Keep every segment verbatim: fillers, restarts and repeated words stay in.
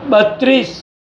બત્રીસ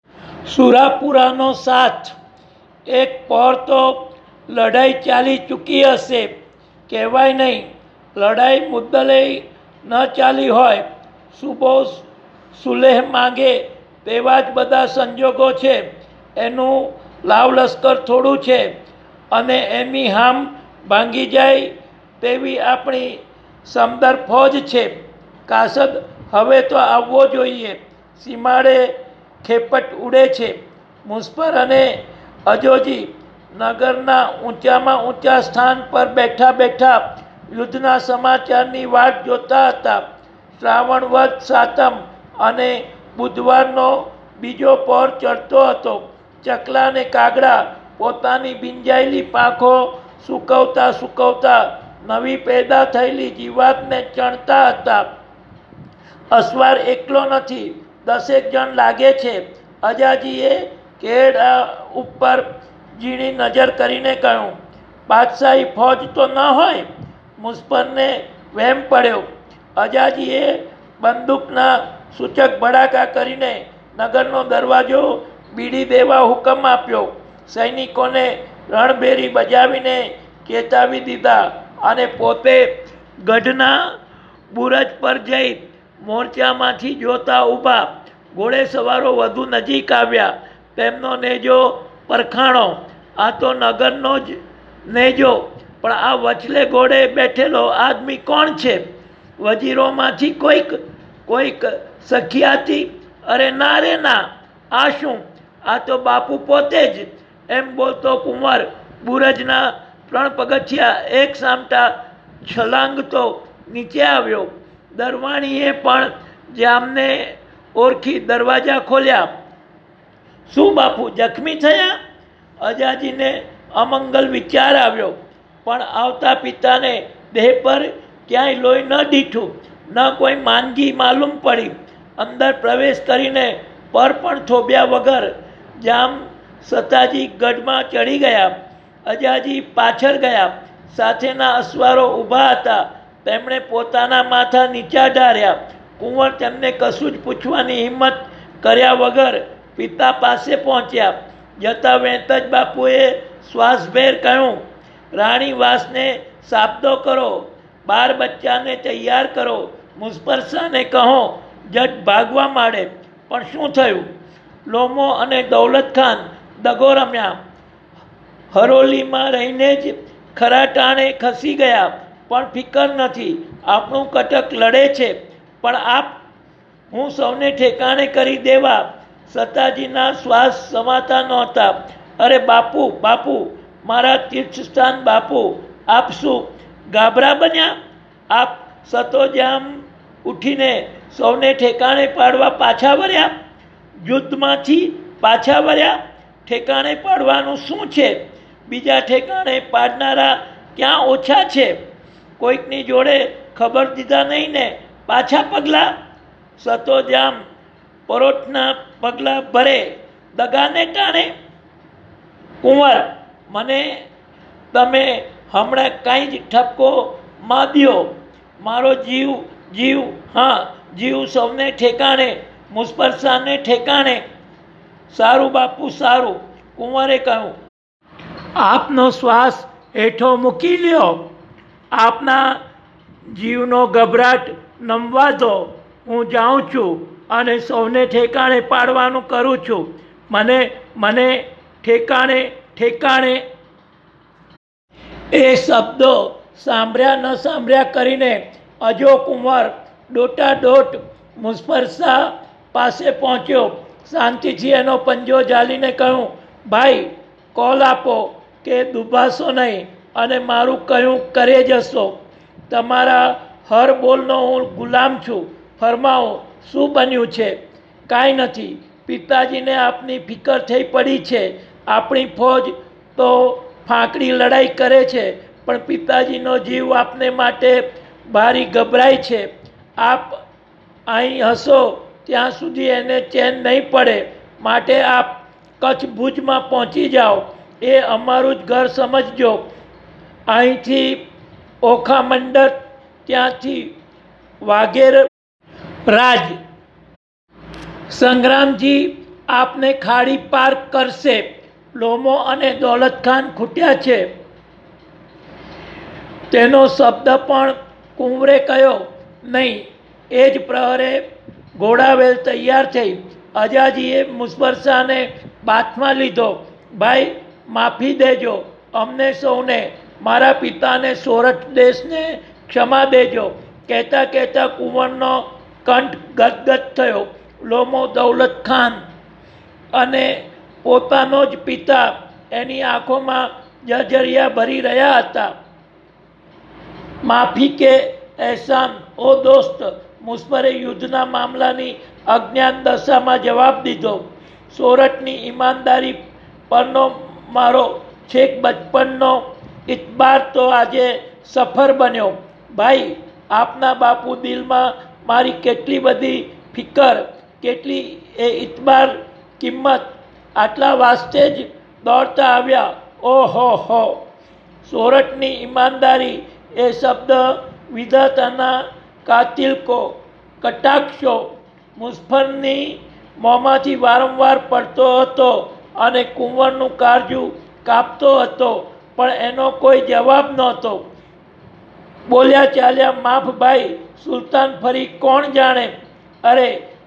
સુરાપુરાનો સાથ એક પહોર તો લડાઈ ચાલી ચૂકી હશે, કહેવાય નહીં લડાઈ મુદ્દલે ન ચાલી હોય. સુબો સુલેહ માંગે તેવા જ બધા સંજોગો છે. એનું લાવ લશ્કર થોડું છે અને એમી હામ ભાંગી જાય તેવી આપણી સમદર ફોજ છે. કાસદ હવે તો આવવો જોઈએ. સીમાડે ખેપટ ઉડે છે. મુસ્ફર અને અજોજી નગરના ઊંચામાં ઊંચા સ્થાન પર બેઠા બેઠા યુદ્ધના સમાચારની વાટ જોતા હતા. શ્રાવણ વદ સાતમ અને બુધવારનો બીજો પહોર ચડતો હતો. ચકલા અને કાગડા પોતાની ભીંજાયેલી પાંખો સૂકવતા સૂકવતા નવી પેદા થયેલી જીવાતને ચણતા હતા. અસવાર એકલો નથી, દસેક જણ લાગે છે. અજાજીએ કેડ ઉપર ઝીણી નજર કરીને કહ્યું, બાદશાહી ફોજ તો ન હોય? મુસ્ફરને વહેમ પડ્યો. અજાજીએ બંદૂકના સૂચક ભડાકા કરીને નગરનો દરવાજો બીડી દેવા હુકમ આપ્યો. સૈનિકોને રણભેરી બજાવીને ચેતાવી દીધા અને પોતે ગઢના બુરજ પર જઈ મોરચામાંથી જોતા ઊભા. ઘોડે સવારો વધુ નજીક આવ્યા. તેમનો નેજો પરખાણો. આ તો નગરનો જ નેજો, પણ આ વચલે ઘોડે બેઠેલો આદમી કોણ છે? વજીરોમાંથી કોઈક કોઈક સખિયાતી? અરે ના રે ના, આ શું? આ તો બાપુ પોતે જ. એમ બોલતો કુંવર બુરજના ત્રણ પગથિયા એક સામટા છલાંગતો નીચે આવ્યો. દરવાણીએ પણ જામને ઓળખી દરવાજા ખોલ્યા. શું બાપુ જખમી થયા? અજાજીને અમંગલ વિચાર આવ્યો, પણ આવતા પિતાને દેહ પર ક્યાંય લોહી ન દીઠું, ન કોઈ માંદગી માલુમ પડી. અંદર પ્રવેશ કરીને પર પણ થોભ્યા વગર જામ સતાજી ગઢમાં ચડી ગયા. અજાજી પાછળ ગયા. સાથેના અસવારો ઊભા હતા. તેમણે પોતાના માથા નીચા ઢાળ્યા. કુંવર તેમને કશું જ પૂછવાની હિંમત કર્યા વગર પિતા પાસે પહોંચ્યા. જતા વેંત જ બાપુએ શ્વાસભેર કહ્યું, રાણી વાસને સાબદો કરો, બાર બચ્ચાને તૈયાર કરો, મુસ્ફર શાહને કહો જટ ભાગવા માંડે. પણ શું થયું? લોમો અને દૌલત ખાન દગો રમ્યા. હરોલીમાં રહીને જ ખરા ટાણે ખસી ગયા. પણ ફિકર નથી, આપણું કટક લડે છે. પણ આપ હું સૌને ઠેકાણે કરી દેવા. સતાજીના શ્વાસ સમાતા નહોતા. અરે બાપુ, બાપુ, મારા તીર્થસ્થાન બાપુ, આપ શું ગાભરા બન્યા? આપ સતોજામ ઉઠીને સૌને ઠેકાણે પાડવા પાછા વળ્યા? યુદ્ધમાંથી પાછા વળ્યા? ઠેકાણે પાડવાનું શું છે? બીજા ઠેકાણે પાડનારા ક્યાં ઓછા છે? કોઈકની જોડે ખબર દીધા નહીં ને પાછા પગલા? સતોજામ પરોઠના પગલા ભરે દગાને ટાણે. કુંવર, મને તમે હમણાં કાંઈ જ ઠપકો માં દ્યો. મારો જીવ જીવ હા જીવ સૌને ઠેકાણે, મુસ્ફર શાહને ઠેકાણે. સારું બાપુ, સારું, કુંવરે કહ્યું. આપનો શ્વાસ હેઠો મૂકી લ્યો. આપના જીવનો ગભરાટ નમવા દો. હું જાઉં છું અને સૌને ઠેકાણે પાડવાનું કરું છું. મને મને ઠેકાણે ઠેકાણે. એ શબ્દો સાંભળ્યા ન સાંભળ્યા કરીને અજો કુંવર દોટાદોટ મુસ્ફર શાહ પાસે પહોંચ્યો. શાંતિથી એનો પંજો ઝાલીને કહ્યું, ભાઈ કોલ આપો કે દુભાશો નહીં અને મારું કહ્યું કરે જશો. તમારા હર બોલનો હું ગુલામ છું. ફરમાવો, શું બન્યું છે? કાંઈ નથી. પિતાજીને આપની ફિકર થઈ પડી છે. આપણી ફોજ તો ફાંકડી લડાઈ કરે છે, પણ પિતાજીનો જીવ આપને માટે ભારી ગભરાય છે. આપ અહીં હશો ત્યાં સુધી એને ચેન નહીં પડે. માટે આપ કચ્છ ભુજમાં પહોંચી જાઓ. એ અમારું જ ઘર સમજજો. અહીંથી ઓખા મંડળ, ત્યાંથી વાઘેર રાજ. સંગ્રામજી આપને ખાડી પાર કરશે, લોમો અને દોલતખાન ખૂટ્યા છે. તેનો શબ્દ પણ કુંવરે કહ્યો નહીં. એ જ પ્રહરે ઘોડાવેલ તૈયાર થઈ. અજાજીએ મુસફર શાહને બાથમાં લીધો. ભાઈ, માફી દેજો અમને સૌને, મારા પિતાને, સોરઠ દેશને ક્ષમા દેજો. કહેતા કહેતા કુંવરનો કંઠ ગદગદ થયો. લોમો દૌલત ખાન અને પોતાનો જ પિતા એની આંખોમાં જર્જરિયા ભરી રહ્યા હતા. માફી કે એહસાન ઓ દોસ્ત, મુસફરે યુદ્ધના મામલાની અજ્ઞાન દશામાં જવાબ દીધો. સોરઠની ઈમાનદારી પરનો મારો છેક બચપનનો ઇતબાર તો આજે સફર બન્યો. ભાઈ, આપના બાપુ દિલમાં મારી કેટલી બધી ફિકર, કેટલી એ ઇતબાર કિંમત, આટલા વાસ્તે જ દોડતા આવ્યા. ઓહો હો! સોરઠની ઈમાનદારી એ શબ્દ વિધાતાના કાતિલકો કટાક્ષો મુસફરની મોંમાંથી વારંવાર પડતો હતો અને કુંવરનું કાળજું કાપતો હતો, પણ એનો કોઈ જવાબ નહોતો. બોલ્યા ચાલ્યા, માફ ભાઈ, સુલતાન ફરી કોણ જાણે. અરે,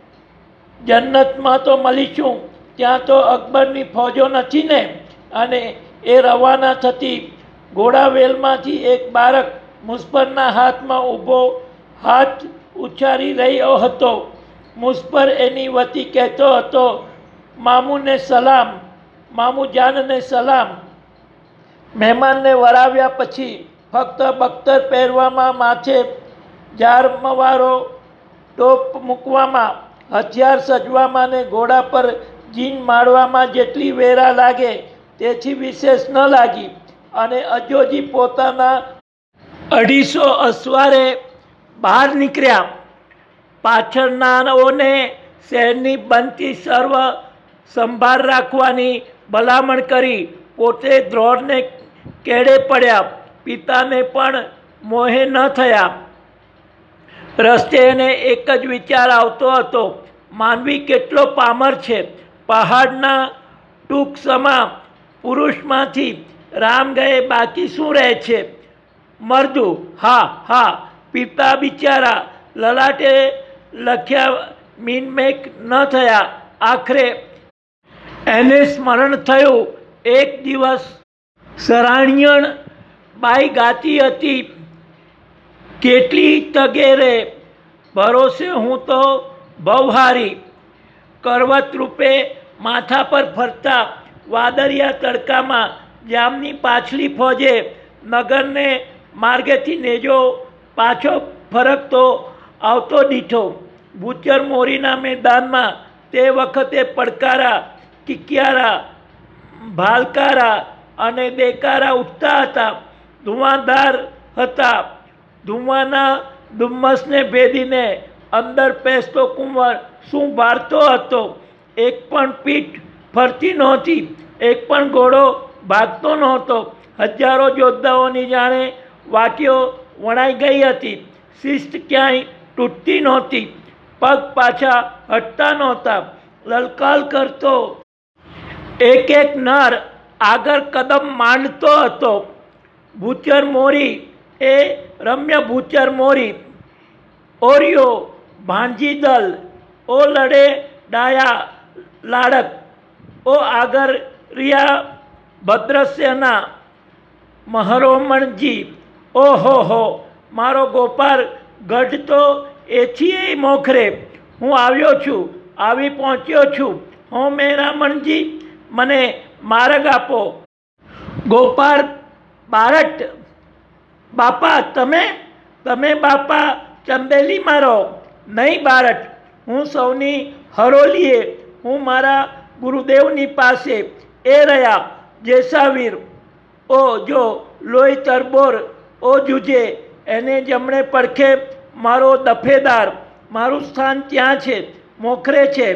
જન્નતમાં તો મળીશું, ત્યાં તો અકબરની ફોજો નથી ને. અને એ રવાના થતી ઘોડાવેલમાંથી એક બાળક મુસફરના હાથમાં ઊભો હાથ ઉછારી રહ્યો હતો. મુસફર એની વતી કહેતો હતો, મામુને સલામ, મામુ જાનને સલામ. મહેમાનને વરાવ્યા પછી ફક્ત બખ્તર પહેરવામાં, માથે જારમવારો ટોપ મૂકવામાં, હથિયાર સજવામાં ને ઘોડા પર જીન મારવામાં જેટલી વેરા લાગે તેથી વિશેષ ન લાગી. અને અજોજી પોતાના અઢીસો અસવારે બહાર નીકળ્યા. પાછળનાઓને શહેરની બનતી સર્વ સંભાળ રાખવાની ભલામણ કરી. પોતે દ્રોણને કેડે પડ્યા. પિતાને પણ મોહે ન થયા. રસ્તે એને એક જ વિચાર આવતો હતો, માનવી કેટલો પામર છે. પહાડના ટૂંક સમા પુરુષમાંથી રામ ગયે બાકી શું રહે છે? મરદું. હા હા, પિતા બિચારા લલાટે લખ્યા મીનમેક ન થયા. આખરે એને સ્મરણ થયું. એક દિવસ સરાણિયણ બાઈ ગાતી હતી, કેટલી તગેરે ભરોસે હું તો ભવહારી. કરવત રૂપે માથા પર ફરતા વાદળિયા તડકામાં જામની પાછલી ફોજે નગરને માર્ગેથી નેજો પાછો ફરકતો આવતો દીઠો. ભૂચર મોરીના મેદાનમાં તે વખતે પડકારા, કિકિયારા, ભાલકારા અને દેકારા ઉઠતા હતા. ધુઆંધાર હતા. ધુઆના ધુમ્મસને ભેદીને અંદર પેસતો કુંવર શું ભારતો હતો. એક પણ પીઠ ફરતી નહોતી, એક પણ ઘોડો ભાગતો નહોતો. હજારો યોદ્ધાઓની જાણે વાટીઓ વણાઈ ગઈ હતી. શિસ્ત ક્યાંય તૂટતી નહોતી. પગ પાછા હટતા નહોતા. લલકાલ કરતો એક એક નર આગળ કદમ માંડતો હતો. ભૂચર મોરી એ રમ્ય ભૂચર મોરી. ઓરિયો ભાંજી દલ, ઓ લડે ડાયા લાડક, ઓ આગર રિયા ભદ્રસેના મહરોમણજી. ઓહો હો! મારો ગોપાલ ગઢ તો એથી મોખરે. હું આવ્યો છું, આવી પહોંચ્યો છું. હો મેરામણજી, મને માર્ગ આપો. ગોપાલ બારટ. બાપા તમે? તમે બાપા ચંદેલી મારો? નહીં બારટ, હું સૌની હરોલીએ. હું મારા ગુરુદેવની પાસે. એ રહ્યા જેસાવીર. ઓ જો લોહી તરબોર, ઓ જુજે. એને જમણે પડખે મારો દફેદાર. મારું સ્થાન ત્યાં છે, મોખરે છે.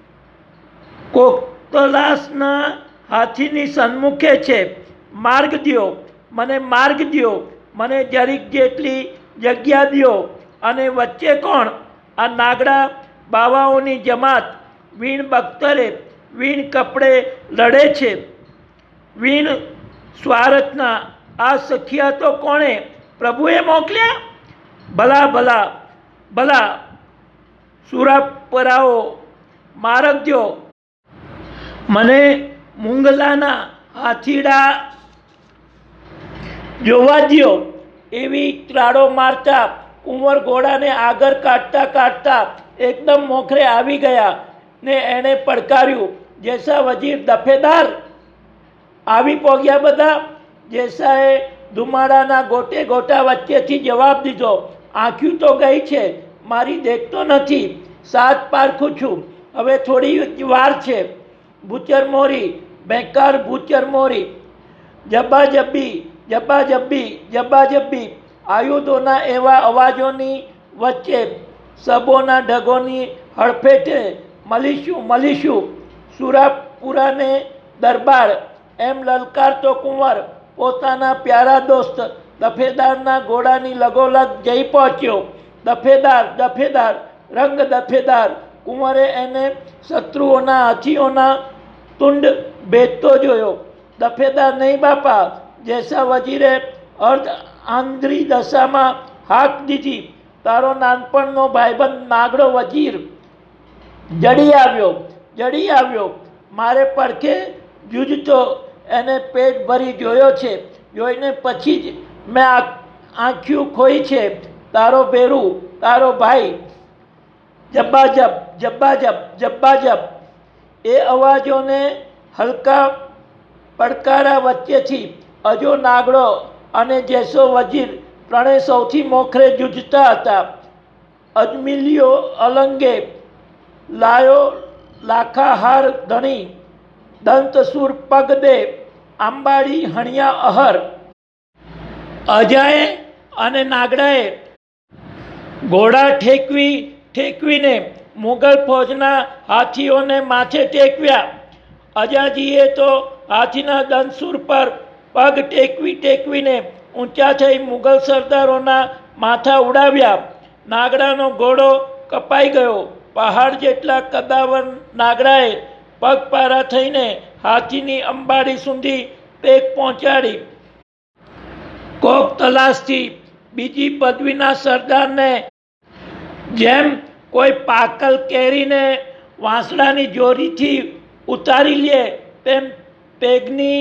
કોકતલાસના હાથીની સન્મુખે છે. માર્ગ દ્યો, મને માર્ગ દ્યો. મને જરીક જેટલી જગ્યા દ્યો. અને વચ્ચે કોણ? આ નાગડા બાવાઓની જમાત. વીણ બખ્તરે વીણ કપડે લડે છે. વીણ સ્વાર્થના આ સખિયા તો કોણે પ્રભુએ મોકલ્યા? ભલા ભલા ભલા સુરાપરાઓ મારગજો, મને મુંગલાના હાથીડા જોવા દ્યો. એવી ત્રાડો મારતા કુંવર ઘોડાને આગળ કાઢતા કાઢતા એકદમ મોખરે આવી ગયા ને એણે પડકાર્યું, જેસા વજીર દફેદાર આવી પોગ્યા બધા. જેસાએ ધુમાડાના ગોટે ગોટા વચ્ચેથી જવાબ દીધો, આંખ્યું તો ગઈ છે, મારી દેખતો નથી, સાત પારખું છું, હવે થોડી વાર છે. ભૂચર મોરી બેકાર ભૂચર મોરી, જબ્બા જબ્બી જબ્બા જબ્બી જબ્બા જબ્બી. આયુધોના એવા અવાજોની વચ્ચે સબોના ઢગોની હડફેટે મળીશું મળીશું. સુરાપુરાને દરબાર એમ લલકારતો કુંવર પોતાના પ્યારા દોસ્ત દફેદારના ઘોડાની લગોલગ જઈ પહોંચ્યો. દફેદાર દફેદાર રંગ દફેદાર. કુંવરે એને શત્રુઓના હાથીઓના તુંડ ભેદતો જોયો. દફેદાર નહીં બાપા. જેસા વજીરે અર્ધ આંધળી દશામાં હાક દીધી, તારો નાનપણનો ભાઈબંધ નાગડો વજીર જડી આવ્યો જડી આવ્યો મારે પડખે જૂજતો. એને પેટ ભરી જોયો છે, જોઈને પછી જ મેં આંખ્યું ખોઈ છે. તારો ભેરું તારો ભાઈ જબ્બાજબ જબ્બાજબ જબ્બાજબ. એ અવાજોને હલકા પડકારા વચ્ચેથી અજો નાગડો અને જેસો વજીર ત્રણે સૌથી મોખરે જૂજતા હતા. અજમિલિયો અલંગે લાયો લાખા હાર ધણી, દંતસુર પગ દે આંબાડી હણિયા અહર. અજાએ અને નાગડાએ ઘોડા ઠેકવી ઠેકવીને મુગલ ફૌજના હાથીઓને માથે ટેકવ્યા. અજાજીએ તો હાથીના દંતસુર પર પગ ટેકવી ટેકવીને ઊંચા થઈ મુગલ સરદારોના માથા ઉડાવ્યા. નાગડાનો ઘોડો કપાઈ ગયો. પહાડ જેટલા કદાવર નાગડાએ પગપારા થઈને હાથીની અંબાડી સુધી ટેક પહોંચાડી. કોક તલાશથી બીજી પદવીના સરદારને જેમ કોઈ પાકલ કેરીને વાંસડાની જોરીથી ઉતારી લે તેમ પેગની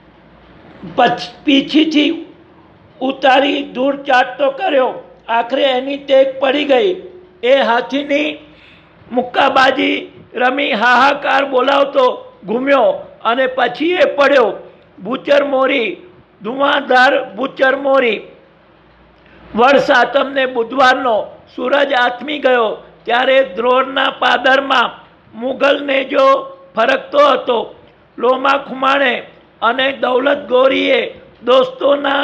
પીછીથી ઉતારી ધૂળ ચાટતો કર્યો. આખરે એની ટેક પડી ગઈ. એ હાથીની મુક્કાબાજી રમી હાહાકાર બોલાવતો ઘૂમ્યો અને પછી એ પડ્યો. ભૂચર મોરી ધુઆંધાર ભૂચર મોરી. વડ સાતમને બુધવારનો સૂરજ આથમી ગયો ત્યારે દ્રોણના પાદરમાં મુગલને જો ફરકતો હતો. લોમા ખુમાણે અને દૌલત ગોરીએ દોસ્તોના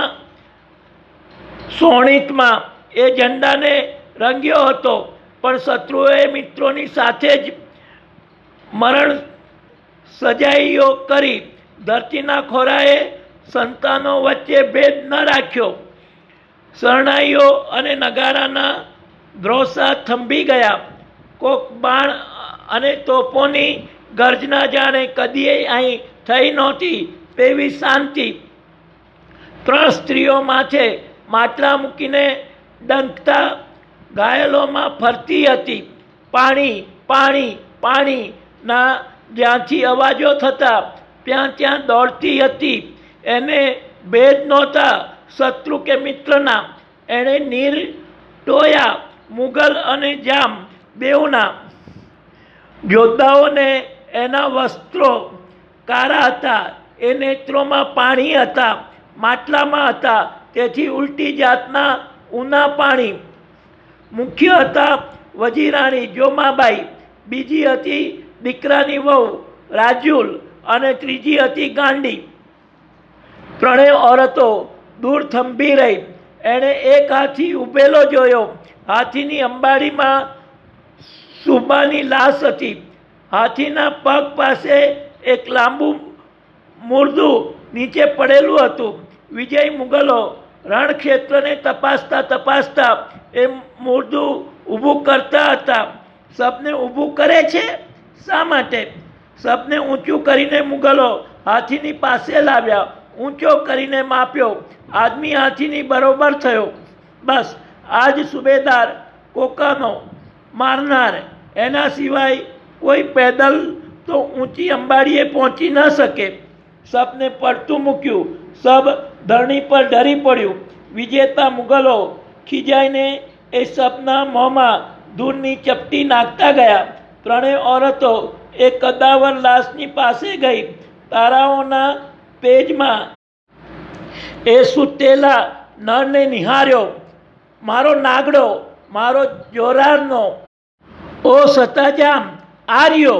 સોણિતમાં એ ઝંડાને રંગ્યો હતો, પણ શત્રુઓએ મિત્રોની સાથે જ મરણ સજાઈઓ કરી. ધરતીના ખોરાએ સંતાનો વચ્ચે ભેદ ન રાખ્યો. શરણાઈઓ અને નગારાના ધ્રોસા થંભી ગયા. કોક બાણ અને તોપોની ગર્જના જાણે કદીએ અહીં થઈ નહોતી તેવી શાંતિ. ત્રણ સ્ત્રીઓ માથે માટલા મૂકીને ડંખતા ઘાયલોમાં ફરતી હતી. પાણી પાણી પાણીના જ્યાંથી અવાજો થતા ત્યાં ત્યાં દોડતી હતી. એને ભેદ નહોતા શત્રુ કે મિત્રના. એણે નીર ટોયા મુગલ અને જામ બેઉના. યોદ્ધાઓને એના વસ્ત્રો કાળા હતા, એ નેત્રોમાં પાણી હતા, માટલામાં હતા તેથી ઉલટી જાતના ઊના પાણી. મુખ્ય હતા વજીરાણી જોમાબાઈ, બીજી હતી દીકરાની વહુ રાજુલ અને ત્રીજી હતી ગાંડી. ત્રણેય ઓરતો દૂર થંભી રહી. એણે એક હાથી ઊભેલો જોયો. હાથીની અંબાડીમાં સુબાની લાશ હતી. હાથીના પગ પાસે એક લાંબુ મુર્દું નીચે પડેલું હતું. વિજય મુગલો રણક્ષેત્રને તપાસતા તપાસતા એ મુર્દું ઊભું કરતા હતા. સબને ઊભું કરે છે, શા માટે? સબને ઊંચું કરીને મુગલો હાથીની પાસે લાવ્યા, ઊંચો કરીને માપ્યો, આદમી હાથીની બરોબર થયો. બસ આ જ સુબેદાર કોકાનો મારનાર, એના સિવાય કોઈ પેદલ તો ઊંચી અંબાડીએ પહોંચી ન શકે. સબને પડતું મૂક્યું, સબ ધરણી પર ઢળી પડ્યું. વિજેતા મુગલો ખીજાઈને એ સબના મોંમાં ધૂળની ચપટી નાખતા ગયા. ત્રણેય ઓરતો એ કદાવર લાશની પાસે ગઈ. તારાઓના પેજમાં એ સૂતેલા નરને નિહાળ્યો. મારો નાગડો, મારો જોરારનો, ઓ સતાજામ આર્યો.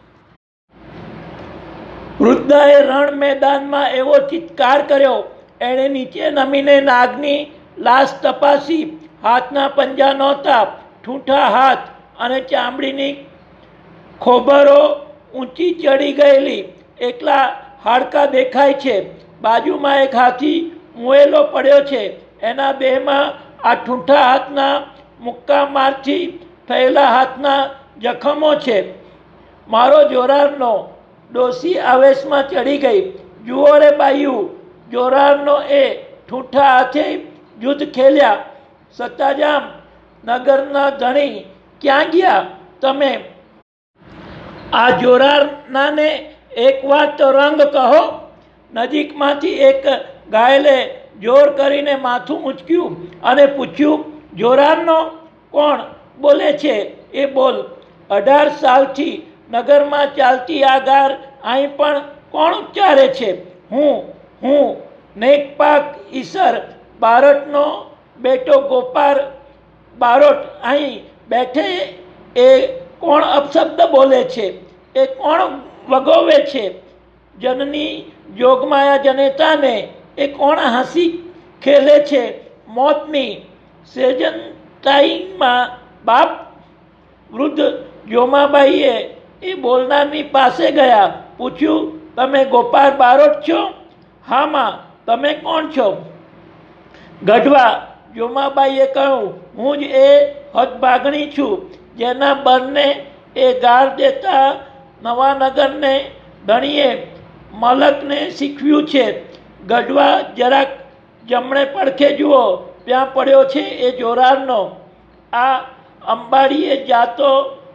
વૃદ્ધાએ રણ મેદાનમાં એવો ચિત્કાર કર્યો. એણે નીચે નમીને નાગની લાશ તપાસી. હાથના પંજા નહોતા, ઠૂંઠા હાથ અને ચામડીની ખોબરો ઊંચી ચડી ગયેલી, એકલા હાડકા દેખાય છે. બાજુમાં એક હાથી મુએલો પડ્યો છે. એના દેહમાં આ ઠૂંઠા હાથના મુક્કા મારથી થયેલા હાથના જખમો છે. મારો જોરારનો, ડોસી આવેશમાં ચડી ગઈ. જુઓ રે બાયું, જોરારનો એ ઠૂંઠા હાથે યુદ્ધ ખેલ્યા. સતાજામ નગરના ધણી ક્યાં ગયા તમે? આ જોરારનાને એકવાર તો રંગ કહો. નજીકમાંથી એક ઘાયલે જોર કરીને માથું ઊંચક્યું અને પૂછ્યું, જોરારનો કોણ બોલે છે? એ બોલ. અઢાર સાલથી નગરમાં ચાલતી આ ગાર અહીં પણ કોણ ઉચ્ચારે છે? હું હું નેકપાક ઈસર બારોટનો બેટો ગોપાલ બારોટ અહીં બેઠે એ કોણ અપશબ્દ બોલે છે? એ કોણ વગોવે છે? જનની જોગમાયા જનેતાને એ કોણ હસી ખેલે છે? મોતની સેજનતાઈમાં બાપ. વૃદ્ધ જોમાબાઈએ એ બોલનારની પાસે ગયા. પૂછ્યું, તમે ગોપાલ બારોટ છો? હા માં, તમે કોણ છો? ગઢવા. જોમાબાઈએ કહ્યું, હું જ એ હદભાગણી છું જેના બરને એ ગાર દેતા નવાનગરને ધણીએ મલકને શીખવ્યું છે. ગઢવા જરાક જમણે પડખે જુઓ, ત્યાં પડ્યો છે એ જોરારનો. આ અંબાડીએ જાતો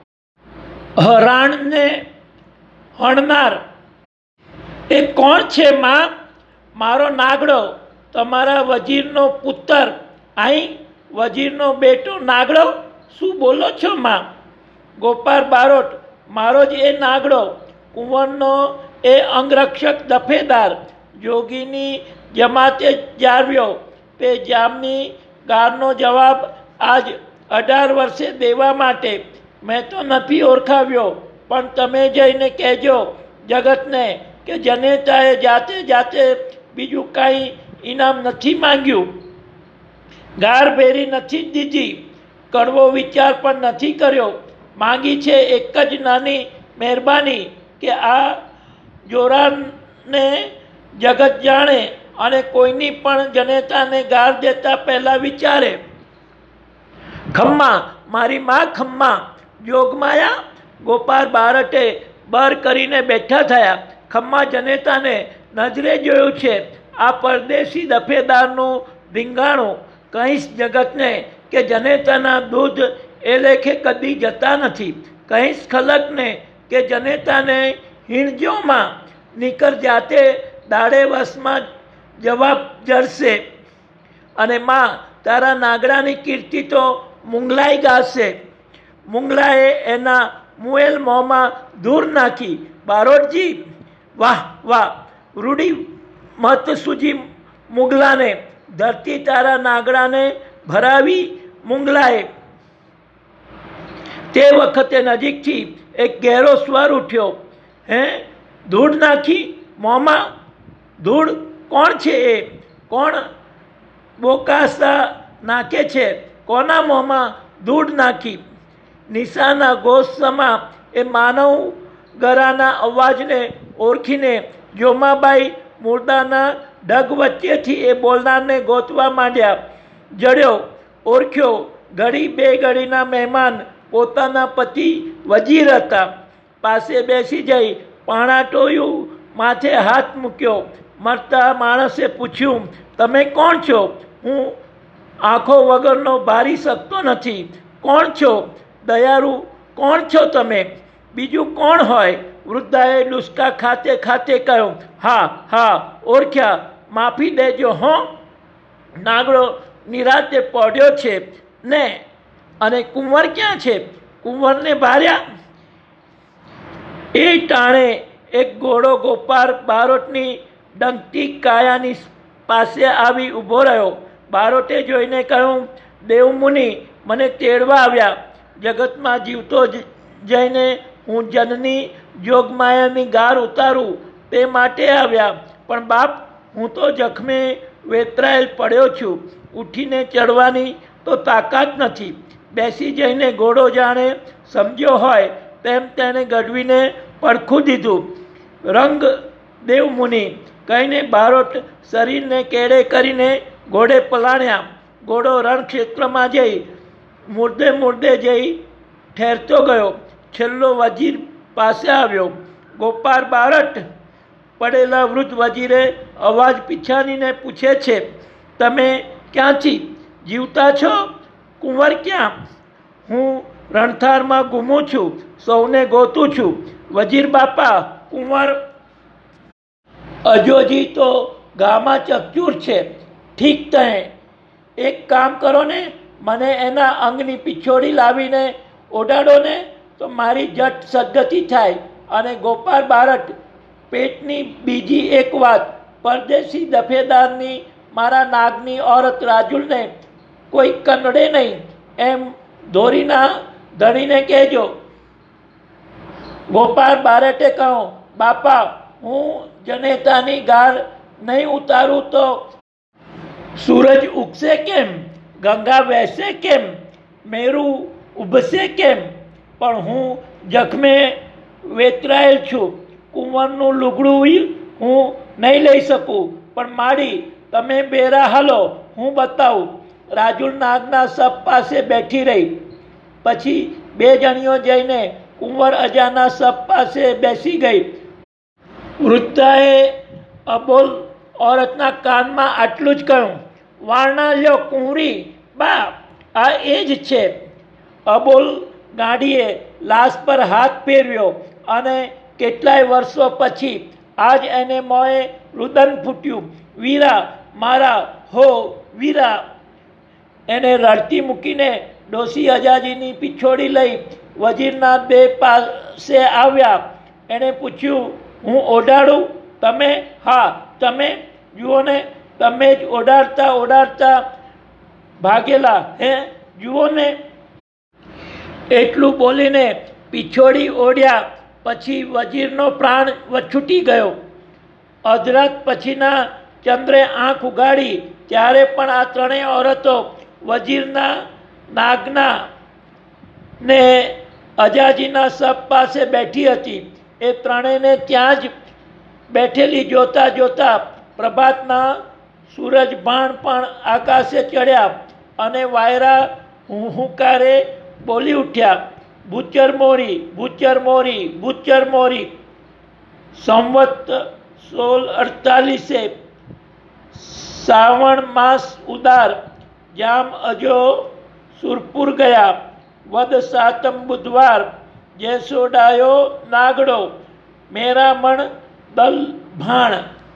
હરાણને હણનાર એ કોણ છે માં? મારો નાગડો, તમારા વજીરનો પુત્ર. અહીં વજીરનો બેટો નાગડો? શું બોલો છો માં? ગોપાલ બારોટ, મારો જ એ નાગડો. કુંવરનો એ અંગરક્ષક દફેદાર. જોગીની જમાતે જાળવ્યો તે જામની ગારનો જવાબ આજ અઢાર વર્ષે દેવા માટે. મેં તો નથી ઓળખાવ્યો, પણ તમે જઈને કહેજો જગતને કે જનેતાએ જાતે જાતે બીજું કાંઈ ઇનામ નથી માંગ્યું, ગાર ભેરી નથી દીધી, કડવો વિચાર પણ નથી કર્યો. માંગી છે એક જ નાની મહેરબાની કે આ જોરારને જગત જાણે અને કોઈની પણ જનેતાને ગાર દેતા પહેલાં વિચારે. ખમ્મા, મારી માં ખમ્મા. જોગમાયા. ગોપાલ બારટે બર કરીને બેઠા થયા. ખમ્મા જનેતાને નજરે જોયું છે. આ પરદેશી દફેદારનું ધીંગાણું કહીશ જગતને કે જનેતાના દૂધ એ લેખે કદી જતા નથી. કહીશ ખલકને કે જનેતાને હિણજોમાં નીકર જાતે દાડે વસમાં જવાબ જરશે. અને માં, તારા નાગડાની કીર્તિ તો મુંગલાઈ ગાશે. મુંગલાએ એના મુએલ મોંમાં ધૂળ નાખી. બારોટજી, વાહ વાહ. રૂડી મત સૂજી મુગલાને. ધરતી તારા નાગડાને ભરાવી મુંગલાએ. તે વખતે નજીકથી એક ઘેરો સ્વર ઉઠ્યો. હે, ધૂળ નાખી મોંમાં? ધૂળ કોણ છે એ? કોણ બોકાસા નાખે છે? કોના મોંમાં ધૂળ નાખી? નિશાના ગોસ્સમાં એ માનવ ગરાના અવાજને ઓળખીને જોમાબાઈ મુર્દાના ઢગ વચ્ચેથી એ બોલનારને ગોતવા માંડ્યા. જડ્યો, ઓળખ્યો. ઘડી બે ઘડીના મહેમાન પોતાના પતિ વજીર હતા. પાસે બેસી જઈ પાણા ટોયું, માથે હાથ મૂક્યો. મરતા માણસે પૂછ્યું, તમે કોણ છો? હું આંખો વગરનો ભારી શકતો નથી. કોણ છો? દયાળુ કોણ છો તમે? બીજું કોણ હોય? વૃદ્ધાએ ડુસકા ખાતે ખાતે કહ્યું, હા હા ઓળખ્યા, માફી દેજો હો. નાગડો નિરાતે પડ્યો છે ને. અને કુંવર ક્યાં છે? કુંવરને ભાર્યા. એ ટાણે એક ઘોડો ગોપાળ બારોટની ડંકતી કાયાની પાસે આવી ઊભો રહ્યો. બારોટે જોઈને કહ્યું, દેવમુનિ મને તેડવા આવ્યા. જગતમાં જીવતો જઈને હું જનની જોગમાયાની ગાર ઉતારું તે માટે આવ્યા. પણ બાપ, હું તો જખમે વેતરાયેલ પડ્યો છું. ઉઠીને ચડવાની તો તાકાત નથી. બેસી જઈને ઘોડો જાણે સમજ્યો હોય તેમ તેને ગઢવીને પડખું દીધું. રંગ દેવમુનિ કહીને બારોટ શરીરને કેડે કરીને ઘોડે પલાણ્યા. ઘોડો રણક્ષેત્રમાં જઈ મુર્દે મુર્દે જઈ ઠેરતો ગયો. છેલ્લો વજીર પાસે આવ્યો. ગોપાળ બારોટ પડેલા વૃદ્ધ વજીરે અવાજ પીછાનીને પૂછે છે, તમે ક્યાંથી? જીવતા છો? કુંવર ક્યાં? હું રણથારમાં ઘૂમું છું, સૌને ગોતું છું. વજીર બાપા, કુંવર અજોજી તો ગામાં ચકચૂર છે. ઠીક, તહે એક કામ કરો ને, મને એના અંગની પિછોડી લાવીને ઓડાડો ને તો મારી જટ સદગતિ થાય. અને ગોપાળ બારોટ, પેટની બીજી એક વાત, પરદેશી દફેદારની મારા નાગની ઓરત રાજુલને કોઈ કનડે નહીં એમ ધોરીના ધણીને કહેજો. ગોપાળ બારોટે કહ્યું, બાપા, હું જનેતાની ગાર નહીં ઉતારું તો સૂરજ ઉગશે કેમ? ગંગા વહેશે કેમ? મેરુ ઉભશે કેમ? પણ હું જખમે વેતરાયેલ છું. કુંવરનું લુગડું હું નહીં લઈ શકું. પણ માડી, તમે બેરા હલો, હું બતાવું. રાજુલ નાગના સપ પાસે બેઠી રહી. પછી બે જણીઓ જઈને કુંવર અજાના સપ પાસે બેસી ગઈ. વૃદ્ધાએ અબોલ ઓરતના કાનમાં આટલું જ કહ્યું, વારણા લ્યો કુંવરી બા, આ એ જ છે. અબોલ ગાડીએ લાશ પર હાથ ફેરવ્યો અને કેટલાય વર્ષો પછી આજ એને મોંએ રુદન ફૂટ્યું. વીરા મારા, હો વીરા. એને રડતી મૂકીને ડોસી અજાજીની પીછોડી લઈ વજીરના બે પાસે આવ્યા. એણે પૂછ્યું, હું ઓડાડું? તમે? હા તમે. જુઓ ને, તમે જ ઓડાડતા ઓડાડતા ભાગેલા હે, જુઓ ને. એટલું બોલીને પીછોડી ઓઢ્યા. પછી વજીરનો પ્રાણ છૂટી ગયો. અધરાત પછીના ચંદ્રે આંખ ઉગાડી ત્યારે પણ આ ત્રણેય ઓરતો વજીરના, નાગના ને અજાજીના સપ પાસે બેઠી હતી. એ ત્રણેયને ત્યાં જ બેઠેલી જોતા જોતા પ્રભાતના સૂરજભાણ પણ આકાશે ચડ્યા અને વાયરા હુંકારે બોલી ઉઠ્યા, ભૂચર મોરી, ભૂચર મોરી, ભૂચર મોરી. સંવત સોળ અડતાલીસે શ્રાવણ માસ ઉદાર, જામ અજો સુરપુર ગયા. વદ સાતમ બુધવાર, જેસો ડાયો નાગડો, મેરામણ દલ ભાણ.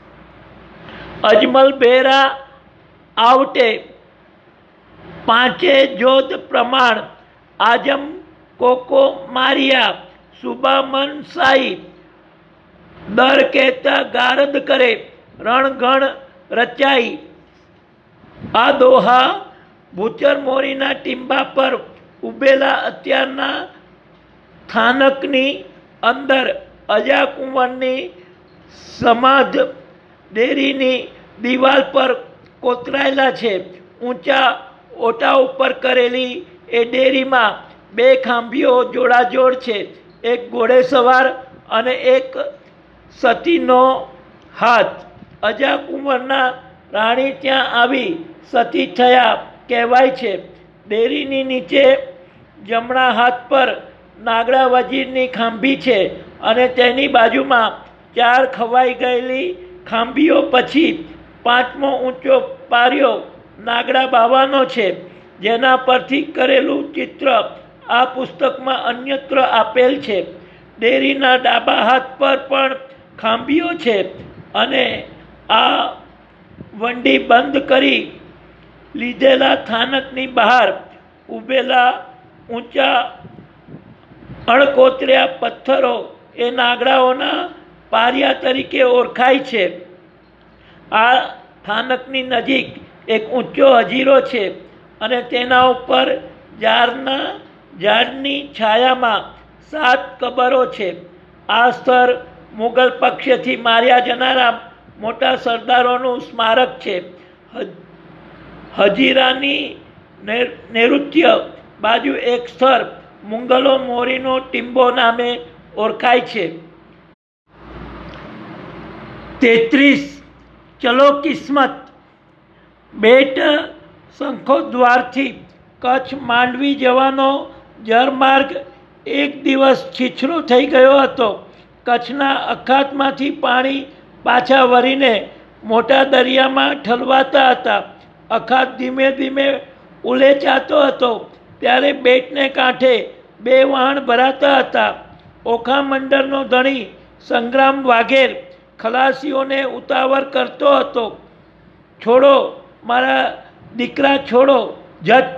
અજમલ બેરા આવટે, પાંચે જોત પ્રમાણ. આજમ કોકો મારિયા, સુબામન સાઈ. દર કહેતા ગારદ કરે, રણગણ રચાઈ. આ દોહા ભૂચર મોરીના ટીંબા પર ઉભેલા અત્યારના સ્થાનકની અંદર અજા કુંવરની સમાધ ડેરીની દિવાલ પર કોતરાયેલા છે. ઊંચા ઓટા ઉપર કરેલી એ ડેરીમાં બે ખાંભીઓ જોડાજોડ છે. એક ઘોડે સવાર અને એક સતીનો હાથ. અજા કુંવરના રાણી ત્યાં આવી સતી થયા કહેવાય છે. ડેરીની નીચે જમણા હાથ પર નાગડા વજીરની ખાંભી છે અને તેની બાજુમાં ચાર ખવાઈ ગયેલી ખાંભીઓ પછી પાંચમો ઊંચો પારિયો નાગડા બાવાનો છે, જેના પરથી કરેલું ચિત્ર આ પુસ્તકમાં અન્યત્ર આપેલ છે. ડેરીના ડાબા હાથ પર પણ ખાંભીઓ છે અને આ વંડી બંધ કરી લીધેલા થાનકની બહાર ઊભેલા ઊંચા અણકોતર્યા પથ્થરો એ નાગડાઓના પારિયા તરીકે ઓળખાય છે. આ થાનકની નજીક એક ઊંચો હજીરો છે અને તેના ઉપર ઝાડના ઝાડની છાયામાં સાત કબરો છે. આ સ્થળ મુગલ પક્ષેથી માર્યા જનારા મોટા સરદારોનું સ્મારક છે. હજીરાની નૈઋત્ય બાજુ એક સ્થળ મુંગલો મોરીનો ટીમ્બો નામે ઓળખાય છે. તેત્રીસ ચલો કિસ્મત. બેટ શંખોદ્વારથી કચ્છ માંડવી જવાનો જળમાર્ગ એક દિવસ છીછરો થઈ ગયો હતો. કચ્છના અખાતમાંથી પાણી પાછા વળીને મોટા દરિયામાં ઠલવાતા હતા. અખાત ધીમે ધીમે ઉલેચાતો હતો ત્યારે બેટને કાંઠે બે વહાણ ભરાતા હતા. ઓખા મંડળનો ધણી સંગ્રામ વાઘેર ખલાસીઓને ઉતાવળ કરતો હતો. છોડો મારા દીકરા, છોડો, ઝટ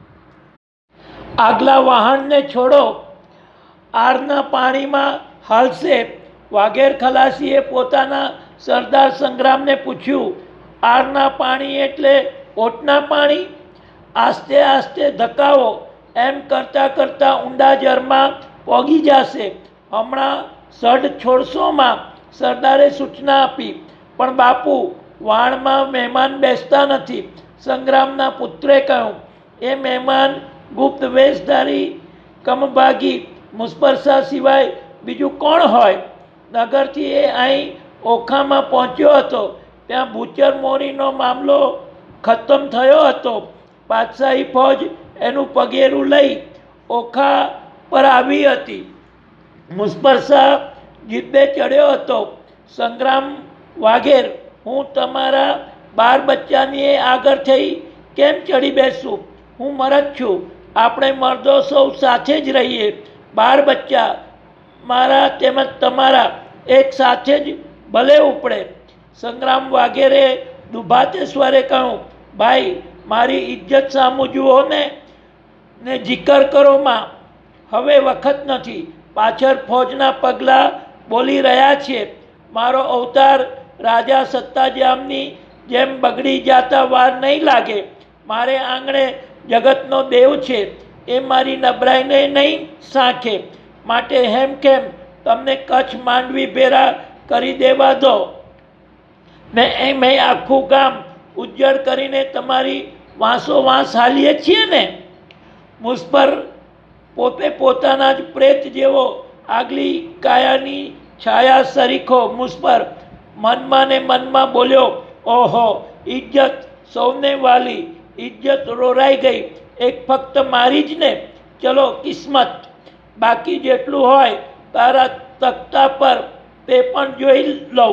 આગલા વહાણને છોડો, આરના પાણીમાં હાલશે. વાઘેર ખલાસીએ પોતાના સરદાર સંગ્રામને પૂછ્યું, આરના પાણી એટલે ઓટના પાણી? આસ્તે આસ્તે ધકાવો, એમ કરતાં કરતાં ઊંડા જળમાં પોગી જશે. હમણાં સઢ છોડશોમાં સરદારે સૂચના આપી. પણ બાપુ, વાણમાં મહેમાન બેસતા નથી, સંગ્રામના પુત્રે કહ્યું. એ મહેમાન ગુપ્ત વેશધારી કમભાગી મુસ્પરસા સિવાય બીજું કોણ હોય? નગરથી એ અહીં ઓખામાં પહોંચ્યો હતો. ત્યાં ભૂચર મોરીનો મામલો ખતમ થયો હતો. બાદશાહી ફૌજ એનું પગેરું લઈ ઓખા પર આવી હતી. મુસ્પરસા જીબ્બે ચડ્યો હતો. સંગ્રામ વાઘેર, હું તમારા બાર બચ્ચાની આગળ થઈ કેમ ચડી બેસું? હું મરદ છું. આપણે મર્દો સૌ સાથે જ રહીએ. બાર બચ્ચા મારા તેમજ તમારા એક સાથે જ ભલે ઉપડે. સંગ્રામ વાઘેરે દુભાતે સ્વરે કહ્યું, ભાઈ, મારી ઇજ્જત સામું જુઓ ને ને જીકર કરો માં. હવે વખત નથી. પાછળ ફૌજના પગલાં બોલી રહ્યા છે. મારો અવતાર રાજા સત્તાજામની જેમ બગડી જતા વાર નહીં લાગે. મારે આંગણે જગતનો દેવ છે, એ મારી નબળાઈને નહીં સાંખે. માટે હેમ કેમ તમને કચ્છ માંડવી ભેરા કરી દેવા દો ને એમ આખું ગામ ઉજ્જડ કરીને તમારી વાંસો વાંસ હાલીએ છીએ ને? મુસ્પર પોતે પોતાના જ પ્રેત જેવો આગલી કાયાની છાયા સરીખો મુસ્પર મનમાં ને મનમાં બોલ્યો, ઓહો, ઇજ્જત સૌને વાલી, ઇજ્જત રોરાઈ ગઈ, એક ફક્ત મારી જ ને. ચલો કિસ્મત, બાકી જેટલું હોય તારા તખ્તા પર તે પણ જોઈ લઉં.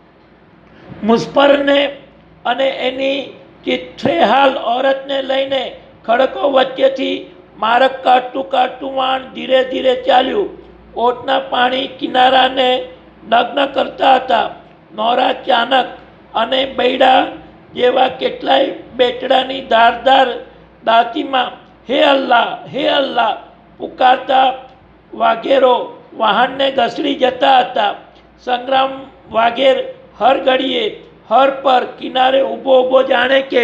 મુસ્પરને અને એની ચિત્રેહાલ ઓરતને લઈને ખડકો વચ્ચેથી મારક કાઢતું કાઢતું વાણ ધીરે ધીરે ચાલ્યું. ઓટના પાણી કિનારાને નગ્ન કરતા હતા. નોરા ચાનક અને બૈડા જેવા કેટલાય બેટડાની ધારદાર દાંતીમાં હે અલ્લાહ, હે અલ્લાહ પુકારતા વાઘેરો વાહનને ઘસડી જતા હતા. સંગ્રામ વાઘેર હર ઘડીએ હર પર કિનારે ઊભો ઊભો જાણે કે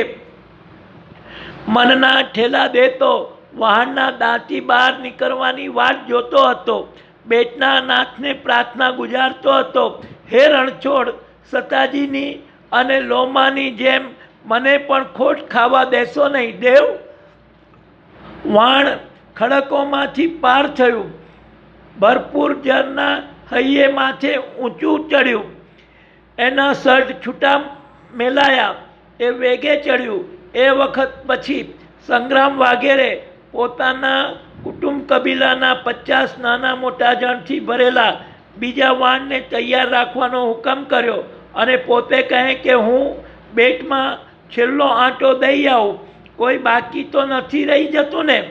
મનના ઠેલા દેતો વાહનના દાંતી બહાર નીકળવાની વાટ જોતો હતો. બેટના નાથને પ્રાર્થના ગુજારતો હતો, હે રણછોડ સતાજીની અને લોમાની જેમ મને પણ ખોટ ખાવા દેશો નહીં દેવ. વાણ ખડકોમાંથી પાર થયું. ભરપૂર જળના હૈયે માથે ઊંચું ચડ્યું. એના સઢ છૂટા મેલાયા. એ વેગે ચડ્યું. એ વખત પછી સંગ્રામ વાઘેરે પોતાના કુટુંબ કબીલાના પચાસ નાના મોટા જણથી ભરેલા બીજા વાણને તૈયાર રાખવાનો હુકમ કર્યો અને પોતે કહે કે હું બેટમાં છેલ્લો આંટો દઈ આવું, કોઈ બાકી તો નથી રહી જતું ને?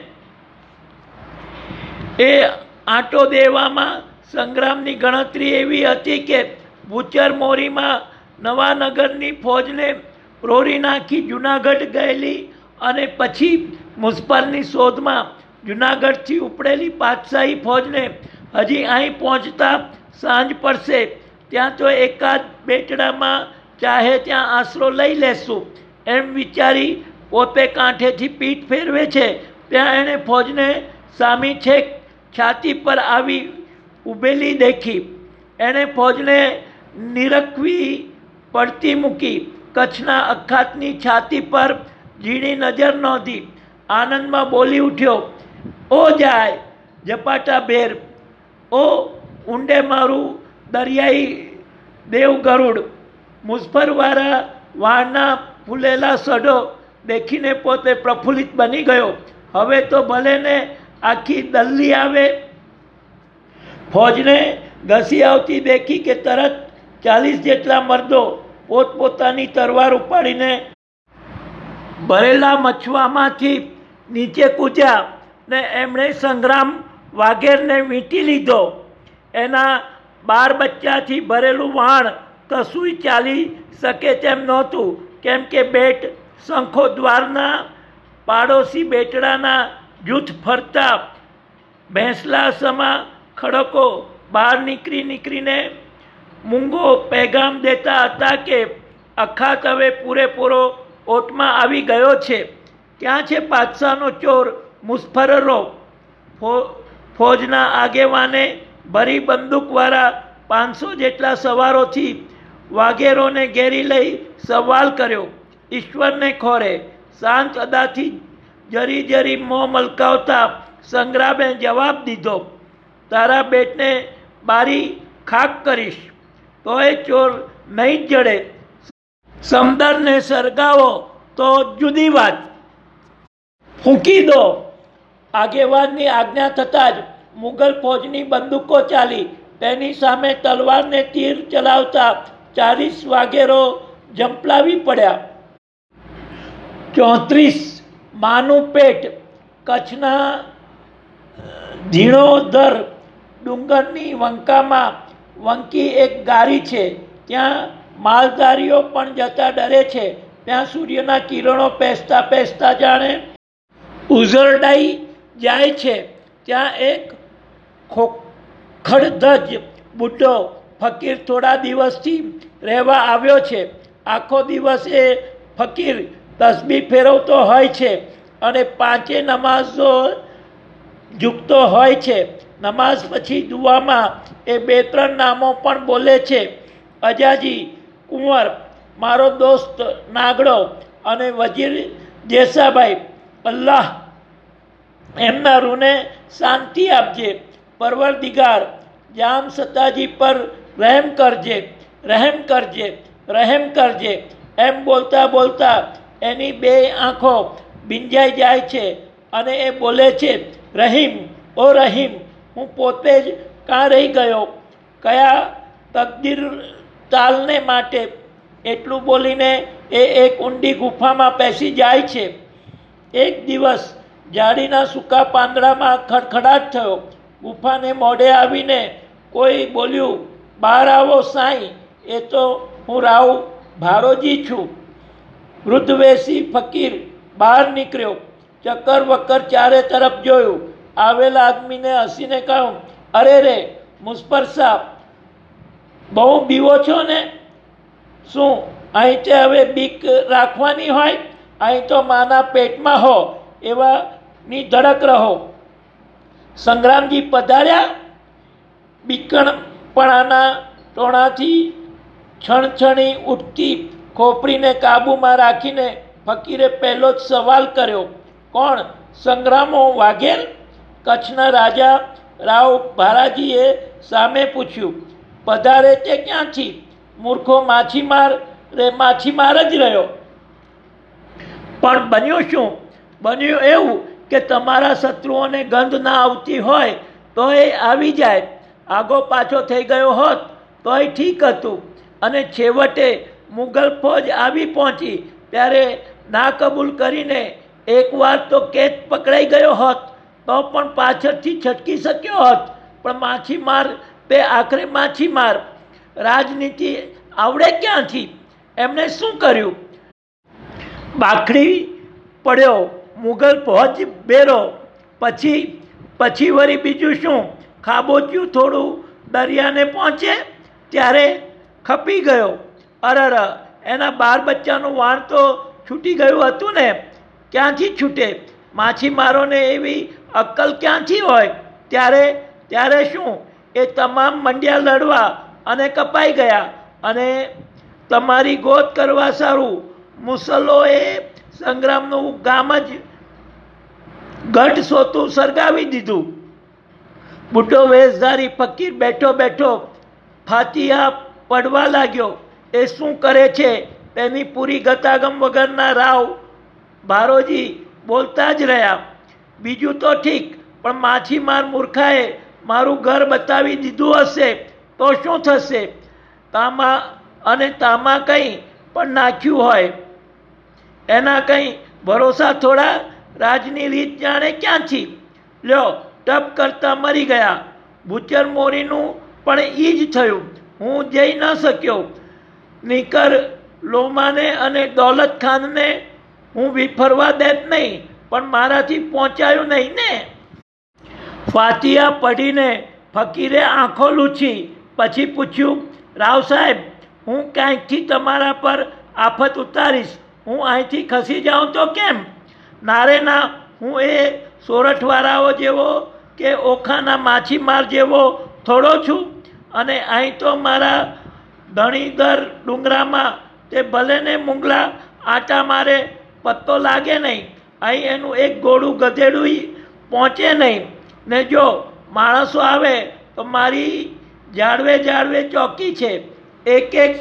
એ આંટો દેવામાં સંગ્રામની ગણતરી એવી હતી કે ભૂચર મોરીમાં નવાનગરની ફોજને રોરી નાખી જુનાગઢ ગયેલી અને પછી મુઝફરની શોધમાં જુનાગઢથી ઉપડેલી પાતશાહી ફોજને હજી અહીં પહોંચતા સાંજ પડશે, ત્યાં તો એકાદ બેટડામાં ચાહે ત્યાં આશરો લઈ લેશું એમ વિચારી પોતે કાંઠેથી પીઠ ફેરવે છે ત્યાં એણે ફોજને સામી છેક છાતી પર આવી ઊભેલી દેખી. એણે ફોજને નિરખવી પડતી મૂકી કચ્છના અખાતની છાતી પર ઝીણી નજર નોંધી આનંદમાં બોલી ઉઠ્યો, ઓ જાય ઝપાટા ભેર, ઓ ઊંડે મારું દરિયાઈ દેવ ગરુડ. મુઝફરવાળા વાળના ફૂલેલા સડો દેખીને પોતે પ્રફુલ્લિત બની ગયો. હવે તો ભલે ને આખી દલ્લી આવે. ફોજને ઘસી આવતી દેખી કે તરત ચાલીસ જેટલા મર્દો પોતપોતાની તરવાર ઉપાડીને ભરેલા મછવામાંથી નીચે કૂદ્યા ને એમણે સંગ્રામ વાઘેરને વીંટી લીધો. એના બાર બચ્ચાથી ભરેલું વાણ કશુંય ચાલી શકે તેમ નહોતું, કેમ કે બેટ શંખો દ્વારના પાડોશી બેટડાના જૂથ ફરતા ભેંસલા સમા ખડકો બહાર નીકળી નીકળીને મૂંગો પેગામ દેતા હતા કે અખાત હવે પૂરેપૂરો ઓટમાં આવી ગયો છે. ક્યાં છે પાતશાહનો ચોર મુઝફરરો? ફોજના આગેવાને ભરી બંદૂકવાળા પાંચસો જેટલા સવારોથી વાઘેરોને ઘેરી લઈ સવાલ કર્યો. ઈશ્વરને ખોરે શાંત અદાથી જરી જરી મોં મલકાવતા સંગ્રામે જવાબ દીધો, તારા બેટને બારી ખાક કરીશ તોય ચોર નહીં જડે. સમદરને સળગાવો તો જુદી વાત, ફૂંકી દો. આગેવાનની આજ્ઞા થતાં જ મુગલ ફોજની બંદૂકો ચાલી. તેની સામે તલવારને તીર ચલાવતા ચાલીસ વાઘેરો ઝંપલાવી પડ્યા. ચોત્રીસ માનું પેટ કચ્છના ધીણોધર ડુંગરની વંકામાં વંકી એક ગારી છે, ત્યાં માલધારીઓ પણ જતા ડરે છે. ત્યાં સૂર્યના કિરણો પેસતા પેસતા જાણે ઉઝરડાઈ જાય છે. ત્યાં એક ખોખડધજ બુઢો ફકીર થોડા દિવસથી રહેવા આવ્યો છે. આખો દિવસ એ ફકીર તસબીહ ફેરવતો હોય છે અને પાંચે નમાઝો ઝૂકતો હોય છે. નમાઝ પછી દુઆમાં એ બે ત્રણ નામો પણ બોલે છે, અજાજી, કુંવર, મારો દોસ્ત નાગડો અને વજીર જેસાભાઈ. અલ્લાહ એમના રૂને શાંતિ આપજે. પરવરદિગાર જામ સતાજી પર રહેમ કરજે, રહેમ કરજે, રહેમ કરજે. એમ બોલતા બોલતા એની બે આંખો ભીંજાઈ જાય છે અને એ બોલે છે, રહીમ, ઓ રહીમ, હું પોતે જ કાં રહી ગયો, કયા તકદીર તાલને માટે. એટલું બોલીને એ એક ઊંડી ગુફામાં બેસી જાય છે. એક દિવસ ઝાડીના સૂકા પાંદડામાં ખડખડાટ થયો. ગુફાને મોઢે આવીને કોઈ બોલ્યું, બહાર આવો સાંઈ, એ તો હું રાવ ભારોજી છું. વૃદ્ધવેશી ફકીર બહાર નીકળ્યો. ચક્કર વક્કર ચારે તરફ જોયું. આવેલા આદમીને હસીને કહ્યું, અરે રે મુઝફર સાહેબ, બહુ બીવો છો ને? શું અહીંથી હવે બીક રાખવાની હોય? અહીં તો માના પેટમાં હો એવાની ધડક રહો. સંગ્રામજી પધાર્યા. બીકણપણાના ટોણાથી છણછણી ઉઠતી ખોપરીને કાબૂમાં રાખીને ફકીરે પહેલો જ સવાલ કર્યો, કોણ? સંગ્રામો વાઘેર? કચ્છના રાજા રાવ ભારાજીએ સામે પૂછ્યું. પધારે તે ક્યાંથી? મૂર્ખો માછીમાર રે માછીમાર જ રહ્યો. પણ બન્યું શું? બન્યું એવું કે તમારા શત્રુઓને ગંધ ના આવતી હોય તો એ આવી જાય. આગો પાછો થઈ ગયો હોત તોય ઠીક હતું. અને છેવટે મુગલ ફોજ આવી પહોંચી ત્યારે ના કબૂલ કરીને એકવાર તો કેચ પકડાઈ ગયો હોત તો પણ પાછળથી છટકી શક્યો હોત. પણ માછીમાર તે આખરે માછીમાર, રાજનીતિ આવડે ક્યાંથી? એમણે શું કર્યું? બાખડી પડ્યો, મુગલ ફોજ બેરો. પછી પછી વળી બીજું શું? ખાબોચ્યું થોડું દરિયાને પહોંચે ત્યારે ખપી ગયો. અરર, એના બાર બચ્ચાનું વાણ તો છૂટી ગયું હતું ને. ક્યાંથી છૂટે? માછીમારોને એવી અક્કલ ક્યાંથી હોય? ત્યારે ત્યારે શું એ તમામ મંડ્યા લડવા અને કપાઈ ગયા. અને તમારી ગોત કરવા સારું મુસલ્લોએ સંગ્રામનું ગામ જ ગઢ સોતું સળગાવી દીધું. બુટો વેશધારી ફકીર બેઠો બેઠો ફાતિહા પડવા લાગ્યો. એ શું કરે છે તેની પૂરી ગતાગમ વગરના રાવ ભારોજી બોલતા જ રહ્યા. બીજું તો ઠીક, પણ માછીમાર મૂર્ખાએ મારું ઘર બતાવી દીધું હશે તો શું થશે? તામા અને તામા કંઈ પણ નાખ્યું હોય એના કંઈ ભરોસા થોડા? રાજની રીત જાણે ક્યાંથી? લ્યો, ટપ કરતા મરી ગયા. ભૂચર મોરીનું પણ ઈ જ થયું. હું જઈ ન શક્યો. નીકર લોમાને અને દૌલત ખાનને હું વિફરવા દેત નહીં, પણ મારાથી પહોંચાયું નહીં ને. ફાતિહા પઢીને ફકીરે આંખો લૂછી. પછી પૂછ્યું, રાવ સાહેબ, હું ક્યાંકથી તમારા પર આફત ઉતારીશ. હું અહીંથી ખસી જાઉં તો કેમ? નારે ના, હું એ સોરઠવાળાઓ જેવો કે ઓખાના માછીમાર જેવો થોડો છું. અને અહીં તો મારા ધણીધર ડુંગરામાં તે ભલે ને મુંગલા આટા મારે પત્તો લાગે નહીં. અહીં એનું એક ઘોડું ગધેડું પહોંચે નહીં. ને જો માણસો આવે તો મારી જાળવે જાળવે ચોકી છે. એક એક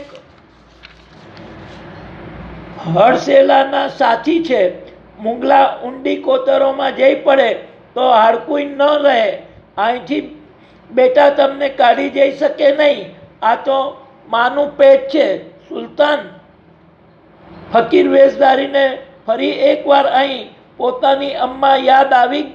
હડસેલાના સાથી છે. મુંગલા ઊંડી કોતરોમાં જઈ પડે તો હાડકું ન રહે. અહીંથી બેટા તમને કાઢી જઈ શકે નહીં. આ તો માનું પેટ છે સુલતાન. ફકીર વેશધારીને ફરી એકવાર અહીં પોતાની અમ્મા યાદ આવી.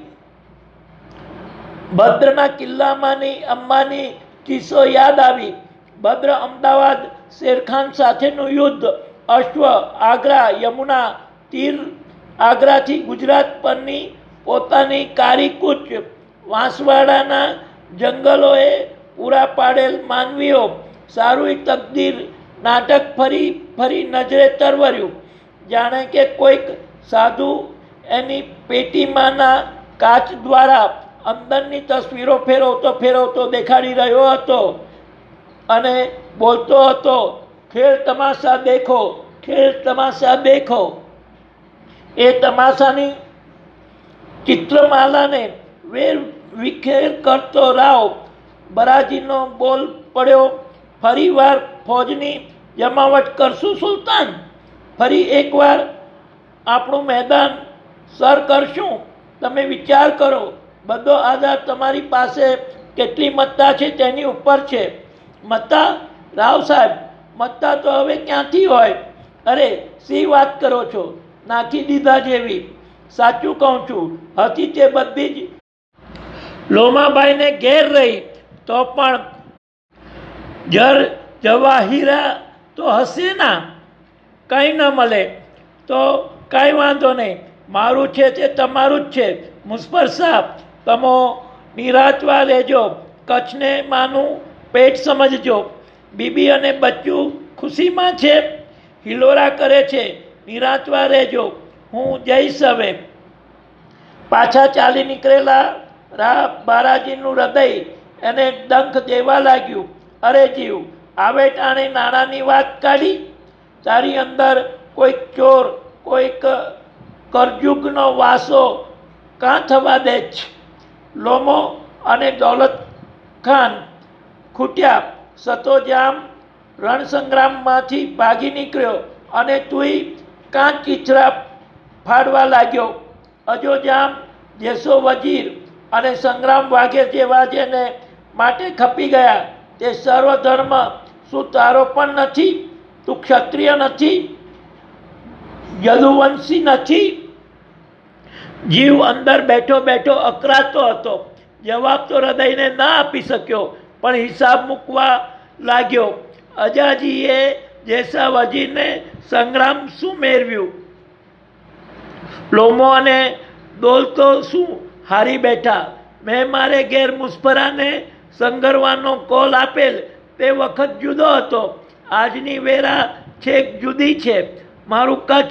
ભદ્રના કિલ્લામાંની અમ્માની કિસ્સો યાદ આવી. ભદ્ર અમદાવાદ શેરખાન સાથેનું યુદ્ધ, અશ્વ, આગ્રા, યમુના તીર, આગ્રાથી ગુજરાત પરની પોતાની કારી કૂચ, વાંસવાડાના જંગલોએ પૂરા પાડેલ માનવીઓ, સારું તકદીર નાટક ફરી ફરી નજરે તરવર્યું. જાણે કે કોઈક સાધુ એની પેટીમાંના કાચ દ્વારા અંદરની તસવીરો ફેરવતો ફેરવતો દેખાડી રહ્યો હતો અને બોલતો હતો, ખેલ તમાશા દેખો, ખેલ તમાશા દેખો. એ તમાશાની ચિત્રમાલાને વેર વિખેર કરતો રાવ બરાજીનો બોલ પડ્યો, ફરીવાર ફોજની જમાવટ કરશું સુલતાન? ફરી એકવાર આપણું મેદાન સર કરશું? તમે વિચાર કરો. બધો આધાર તમારી પાસે કેટલી મત્તા છે તેની ઉપર છે. મત્તા? રાવ સાહેબ, મત્તા તો હવે ક્યાંથી હોય? અરે શી વાત કરો છો? નાખી દીધા જેવી. સાચું કહું છું, હતી તે બધી જ લોમાબાઈને ઘેર રહી તો પણ જર જવાહીરા તો હશે ના. કંઈ ન મળે તો કાંઈ વાંધો નહીં, મારું છે તે તમારું જ છે. મુસ્ફર સાહેબ, તમો નિરાંતવા રહેજો. કચ્છને માનું પેટ સમજજો. બીબી અને બચ્ચું ખુશીમાં છે, હિલોરા કરે છે. નિરાંતવા રહેજો. હું જઈશ હવે. પાછા ચાલી નીકળેલા રા બારાજીનું હૃદય એને ડંખ દેવા લાગ્યું. અરે જીવ, આવે ટાણે નાણાંની વાત કાઢી. તારી અંદર કોઈક ચોર, કોઈક કરજુગનો વાસો કાં થવા દે છે? લોમો અને દૌલત ખાન ખૂટ્યા. સતોજામ રણસંગ્રામમાંથી ભાગી નીકળ્યો અને તુંય કાં ચીથડા ફાડવા લાગ્યો. અજોજામ જેસો વજીર અને સંગ્રામ વાઘેર જેવા જેને માટે ખપી ગયા તે સર્વધર્મ શું તારો પણ નથી? તું ક્ષત્રિય નથી? યદુવંશી નથી? જીવ અંદર બેઠો બેઠો અકળાતો હતો. જવાબ તો હૃદયને ના આપી શક્યો, પણ હિસાબ મૂકવા લાગ્યો. અજાજીએ જેસા વજીરને સંગ્રામ શું મેળવ્યું? લોમો અને દોલ તો શું હારી બેઠા? મેં મારે ઘેર મુસ્ફરાને સંગરવાનો કોલ આપેલ તે વખત જુદો હતો. આજની વેરા છેક જુદી છે. મારું કચ્છ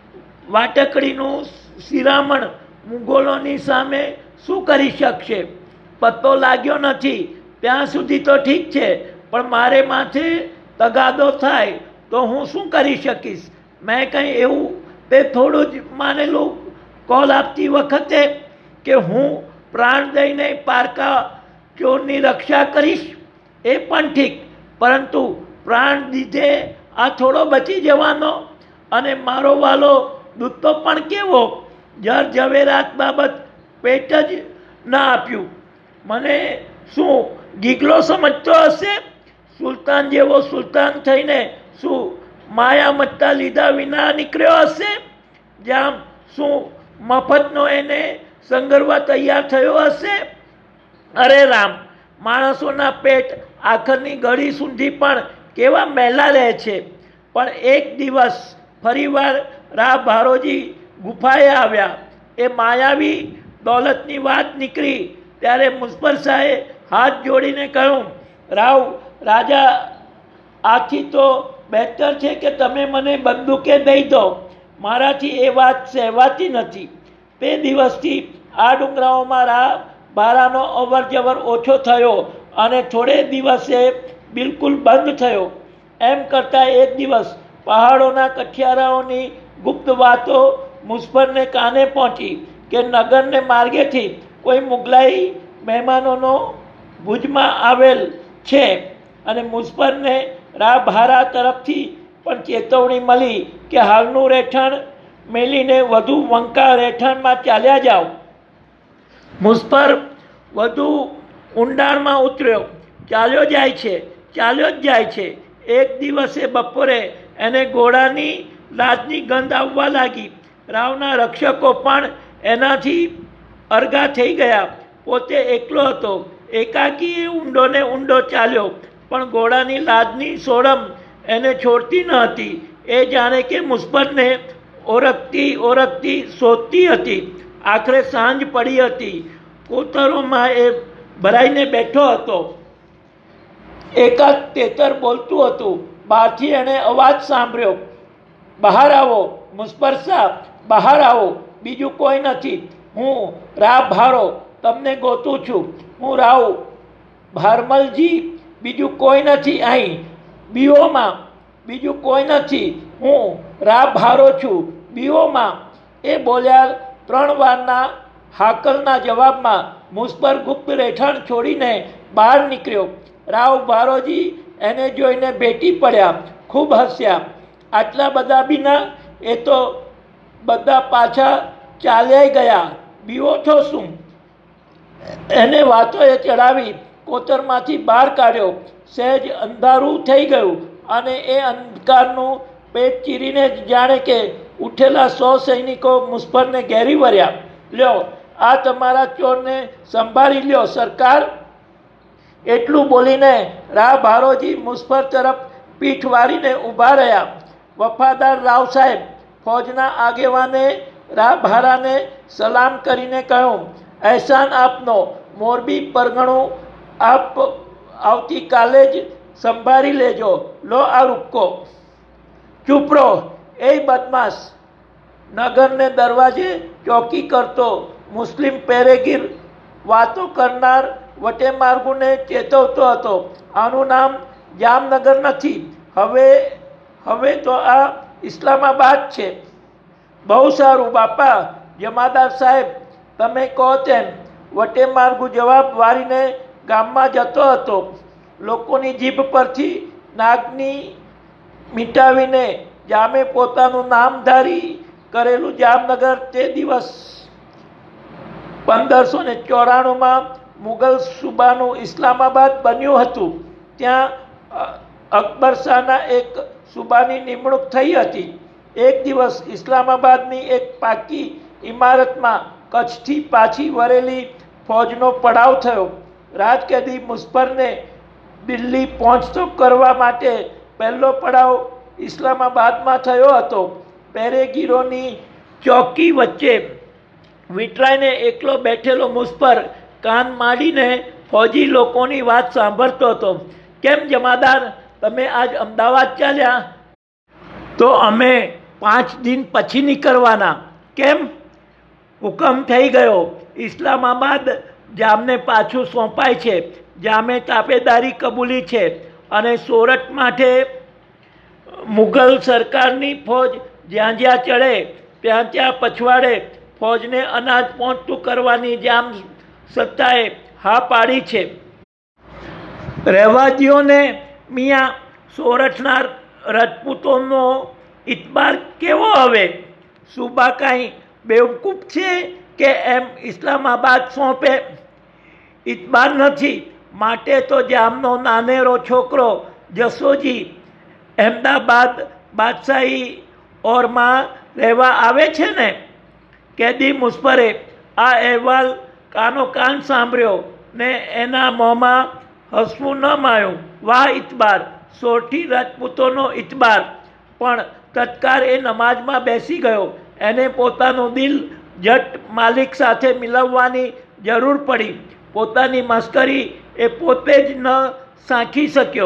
વાટકડીનું શિરામણ મુગલોની સામે શું કરી શકશે? પત્તો લાગ્યો નથી ત્યાં સુધી તો ઠીક છે, પણ મારે માથે તગાદો થાય તો હું શું કરી શકીશ? મેં કંઈ એવું તે થોડું જ માનેલું કોલ આપતી વખતે કે હું પ્રાણ દઈને પારકા ચોરની રક્ષા કરીશ? એ પણ ઠીક, પરંતુ પ્રાણ દીધે આ થોડો બચી જવાનો? અને મારો વાલો દૂધ પણ કેવો જર ઝવેરાત બાબત પેટ જ ના આપ્યું. મને શું ગીગલો સમજતો હશે? સુલતાન જેવો સુલતાન થઈને શું માયા મત્તા લીધા વિના નીકળ્યો હશે? જામ શું મફતનો એને સંગરવા તૈયાર થયો હશે? અરે રામ, માણસોના પેટ આખરની ઘડી સુધી પણ કેવા મહેલા રહે છે. પણ એક દિવસ ફરીવાર રા ભારોજી ગુફાએ આવ્યા. એ માયાવી દોલતની વાત નીકળી ત્યારે મુઝફર શાહે હાથ જોડીને કહ્યું, રાવ રાજા, આથી તો બહેતર છે કે તમે મને બંદૂકે દઈ દો. મારાથી એ વાત સહેવાતી નથી. તે દિવસથી આ ડુંગરાઓમાં રા ભારાનો અવર જવર ઓછો થયો અને થોડે દિવસે બિલકુલ બંધ થયો. એમ કરતાં એક દિવસ પહાડોના કઠિયારાઓની ગુપ્ત વાતો મુઝફરને કાને પહોંચી કે નગરને માર્ગેથી કોઈ મુગલાઈ મહેમાનોનો ભુજમાં આવેલ છે. અને મુઝફરને રા ભારા તરફથી પણ ચેતવણી મળી કે હાલનું રહેઠાણ મેલીને વધુ વંકા રહેઠાણમાં ચાલ્યા જાઓ. મુઝફર વધુ ઊંડાણમાં ઉતર્યો. ચાલ્યો જાય છે, ચાલ્યો જ જાય છે. એક દિવસે બપોરે એને ઘોડાની લાજની ગંધ આવવા લાગી. રાવના રક્ષકો પણ એનાથી અરગા થઈ ગયા. પોતે એકલો હતો. એકાકી એ ઊંડો ને ઊંડો ચાલ્યો, પણ ઘોડાની લાજની સોડમ એને છોડતી ન હતી. એ જાણે કે મુઝફરને ઓળખતી ઓળખતી શોધતી હતી. આખરે સાંજ પડી હતી. કોતરોમાં એ ભરાઈને બેઠો હતો. એકાદ તેતર બોલતું હતું. બહારથી એણે અવાજ સાંભળ્યો, બહાર આવો મુઝફર શાહ, બહાર આવો. બીજું કોઈ નથી. હું રા ભારો તમને ગોતું છું. હું રાવ ભારમલજી, બીજું કોઈ નથી અહીં. બીઓમાં બીજું કોઈ નથી. હું રા ભારો છું. બીઓમાં. એ બોલ્યા ત્રણ વારના હાકલના જવાબમાં મુઝફર ગુપ્ત રહેઠાણ છોડીને બહાર નીકળ્યો. રાવ ભારોજી એને જોઈને ભેટી પડ્યા. ખૂબ હસ્યા. આટલા બધા બીના? એ તો બધા પાછા ચાલ્યા ગયા. બીઓ છો શું? એને વાતોએ ચડાવી કોતરમાંથી બહાર કાઢ્યો. સહેજ અંધારું થઈ ગયું અને એ અંધકારનું પેટ ચીરીને જાણે કે ઉઠેલા સો સૈનિકો મુઝફરને ઘેરી વર્યા. લ્યો, આ તમારા ચોરને સંભાળી લ્યો સરકાર. એટલું બોલીને રા ભારોજી મુઝફર તરફ પીઠ વાળીને ઊભા રહ્યા. વફાદાર રાવ સાહેબ ફૌજના આગેવાને રા ભારાને સલામ કરીને કહ્યું, અહેસાન આપનો. મોરબી પરગણું આપ આવતીકાલે જ સંભાળી લેજો. લો આ રૂપકો. ચૂપ રહો એ બદમાશ. નગરને દરવાજે ચોકી કરતો મુસ્લિમ પેરેગીર વાતો કરનાર વટે માર્ગુને ચેતવતો હતો. આનું નામ જામનગર નથી. હવે હવે તો આ ઇસ્લામાબાદ છે. બહુ સારું બાપા. જમાદાર સાહેબ તમે કહો તેમ. વટે માર્ગુ જવાબ વાળીને ગામમાં જતો હતો. લોકોની જીભ પરથી નાગની મીટાવીને જામે પોતાનું નામ ધારી કરેલું જામનગર તે દિવસ પંદરસો ને ચોરાણુંમાં મુગલ સુબાનું ઇસ્લામાબાદ બન્યું હતું. ત્યાં અકબર શાહના એક સુબાની નિમણૂક થઈ હતી. એક દિવસ ઇસ્લામાબાદની એક પાકી ઇમારતમાં કચ્છથી પાછી વળેલી ફૌજનો પડાવ થયો. રાજકેદી મુઝફ્ફરને દિલ્હી પહોંચતો કરવા માટે પહેલો પડાવ ઇસ્લામાબાદમાં થયો હતો. પેરેગીરોની ચોકી વચ્ચે વિટરાઈને એકલો બેઠેલો મુઝફ્ફર કાન માંડીને ફૌજી લોકોની વાત સાંભળતો હતો. કેમ જમાદાર, તમે આજ અમદાવાદ ચાલ્યા? તો અમે પાંચ દિન પછી નીકળવાના. કેમ? હુકમ થઈ ગયો. ઇસ્લામાબાદ જામને પાછું સોંપાય છે. જામે તાબેદારી કબૂલી છે અને સોરઠ માટે મુગલ સરકારની ફૌજ જ્યાં જ્યાં ચડે ત્યાં ત્યાં પછવાડે ફૌજને અનાજ પહોંચતું કરવાની જામ સત્તાએ હા પાડી છે. રહેવા દ્યો ને મિયાં, સોરઠના રજપૂતોનો ઇતબાર કેવો હવે? સુબા કાંઈ બેવકૂફ છે કે એમ ઇસ્લામાબાદ સોંપે? ઇતબાર નથી માટે તો જામનો નાનેરો છોકરો જસોજી અહેમદાબાદ બાદશાહી ઓરમાં રહેવા આવે છે ને. કેદી મુઝફ્ફરે આ અહેવાલ કાનો કાન સાંભળ્યો ને એના મોંમાં હસવું ન માયું. વાહ ઇતબાર, સોરઠી રાજપૂતોનો ઇતબાર! પણ તત્કાળ એ નમાજમાં બેસી ગયો. એને પોતાનું દિલ જટ માલિક સાથે મિલાવવાની જરૂર પડી. પોતાની મશ્કરી એ પોતે જ ન સાંખી શક્યો.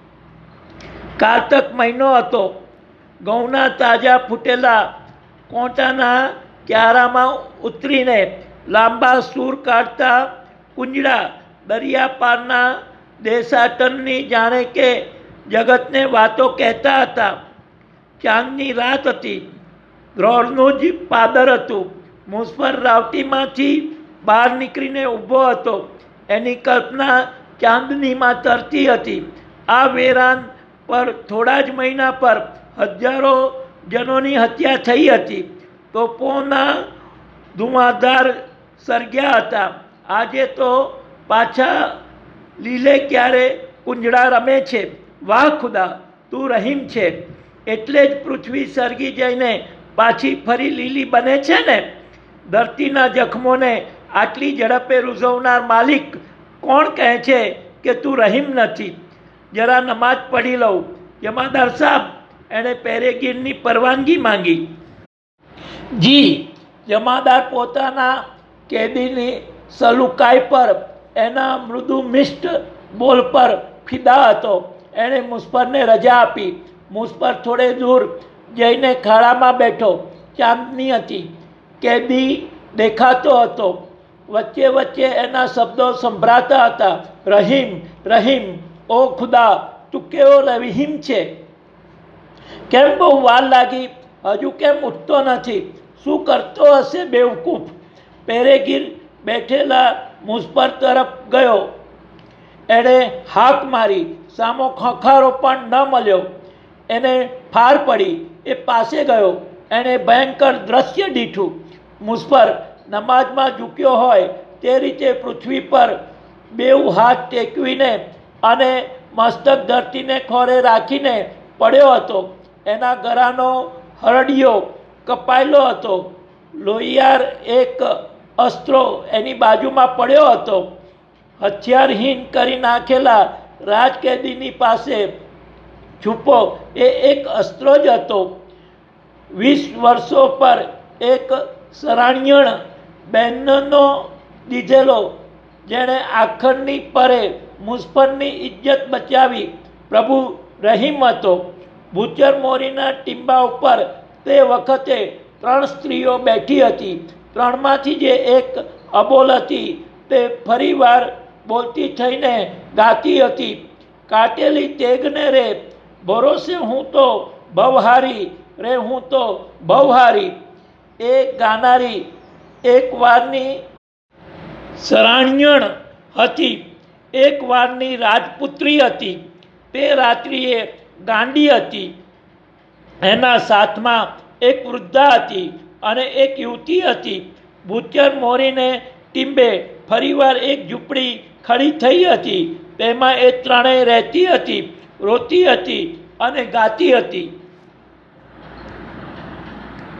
કારતક મહિનો હતો. ઘઉંના તાજા ફૂટેલા કોટાના ક્યારામાં ઉતરીને લાંબા સૂર કાઢતા કુંજડા દરિયા પારના દેશાટનની જાણે કે જગતને વાતો કહેતા હતા. ચાંદની રાત હતી. દ્રોણનું જ પાદર હતું. મુઝફ્ફર રાવટીમાંથી બહાર નીકળીને ઊભો હતો. એની કલ્પના ચાંદનીમાં તરતી હતી. આ વેરાન પર થોડા જ મહિના પર હજારો જનોની હત્યા થઈ હતી. તોપોના ધુઆંધાર સળગ્યા હતા. આજે તો પાછા લીલે ક્યારે કુંજડા રમે છે. વાહ ખુદા, તું રહીમ છે. એટલે જ પૃથ્વી સળગી જઈને પાછી ફરી લીલી બને છે ને. ધરતીના જખમોને આટલી ઝડપે રૂઝવનાર માલિક કોણ કહે છે કે તું રહીમ નથી? જરા નમાજ પઢી લઉં. જમાદાર સાહેબ, એણે પેરેગીરની પરવાનગી માંગી. જી. જમાદાર પોતાના કેદીની સલુકાઈ પર, એના મૃદુ મિષ્ટ બોલ પર ફિદા હતો. એણે મુઝફ્ફરને રજા આપી. મુઝફ્ફર થોડે દૂર જઈને ખાડામાં બેઠો. ચાંદની હતી. કેદી દેખાતો હતો. વચ્ચે વચ્ચે એના શબ્દો સંભળાતા હતા. રહીમ, રહીમ, ઓ ખુદા, તું કેવો રહીમ છે. કેમ બહુ વાર લાગી? હજુ કેમ ઉઠતો નથી? શું કરતો હશે બેવકૂફ? પેરેગીર બેઠેલા મુઝફ્ફર તરફ ગયો. એણે હાક મારી. સામો ખંખારો પણ ન મળ્યો. એને ફાર પડી. એ પાસે ગયો. એણે ભયંકર દ્રશ્ય દીઠું. મુઝફ્ફર નમાજમાં ઝૂક્યો હોય તે રીતે પૃથ્વી પર બેઉ હાથ ટેકવીને અને મસ્તક ધરતીને ખોરે રાખીને પડ્યો હતો. એના ગળાનો હરડિયો કપાયેલો હતો. લોહિયાર એક અસ્ત્રો એની બાજુમાં પડ્યો હતો. હથિયારહીન કરી નાખેલા રાજકેદીની પાસે છુપો એ એક અસ્ત્ર જ હતો. વીસ વર્ષો પર એક સરાણ્યણ બહેનનો દીધેલો, જેણે આખરની પરે મુઝફ્ફરની ઇજ્જત બચાવી. પ્રભુ રહીમ હતો. ભૂચર મોરીના ટીંબા ઉપર તે વખતે ત્રણ સ્ત્રીઓ બેઠી હતી. ત્રણમાંથી જે એક અબોલ હતી તે ફરીવાર બોલતી થઈને ગાતી હતી. કાટેલી તેગને રે ભરોસે હું તો ભવહારી રે, હું તો ભવહારી. એ ગાનારી એક વારની સરાણ્યણ હતી. એક વારની રાજપુત્રી હતી. તે રાત્રિએ ગાંડી હતી. એના સાથમાં એક વૃદ્ધા હતી અને એક યુવતી હતી. ભૂચર મોરીને ટીમ્બે ફરીવાર એક ઝૂંપડી ખડી થઈ હતી. તેમાં એ ત્રણેય રહેતી હતી, રોતી હતી અને ગાતી હતી.